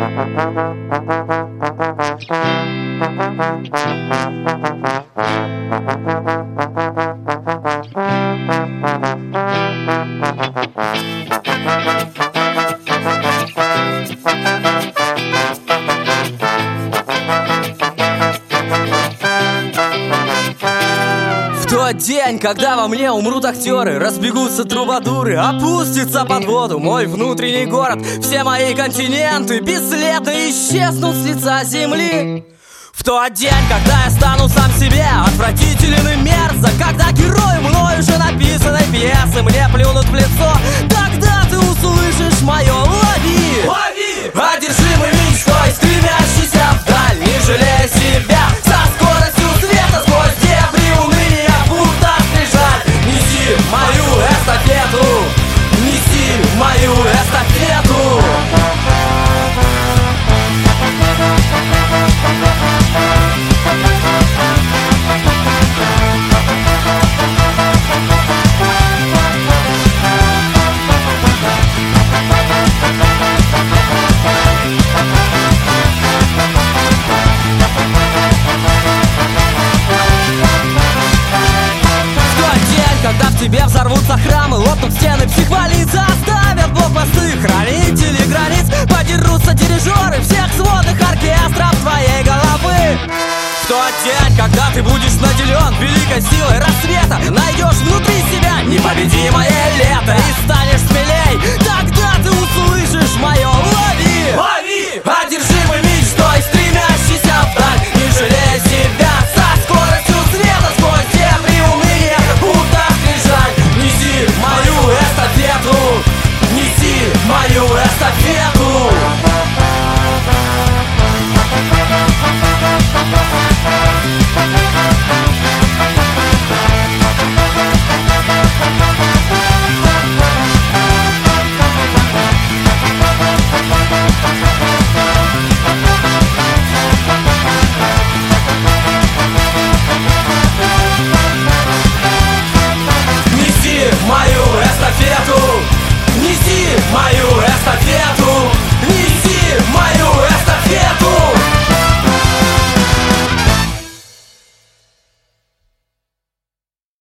В тот день, когда во мне умрут актеры, разбегутся трубадуры, опустится под воду мой внутренний город, все мои континенты бесследно исчезнут с лица земли. В тот день, когда я стану сам себе отвратителен и мерзок, когда герой мной уже написанной пьесы мне плюнут в лицо, тогда ты услышишь мое «Лови!» Лови! Одержимый мечтой, стремящийся вдаль, не жалея себя, со скоростью света сквозь дебри уныния, будто стрижаль. Неси мою эстафету, неси мою эстафету. Когда в тебе взорвутся храмы, лопнут стены, психбольницы оставят блокпосты, хранители границ, подерутся дирижеры всех сводных оркестров твоей головы. В тот день, когда ты будешь наделен великой силой рассвета, найдешь внутри себя непобедимое лето и станешь смелей, тогда ты услышишь мое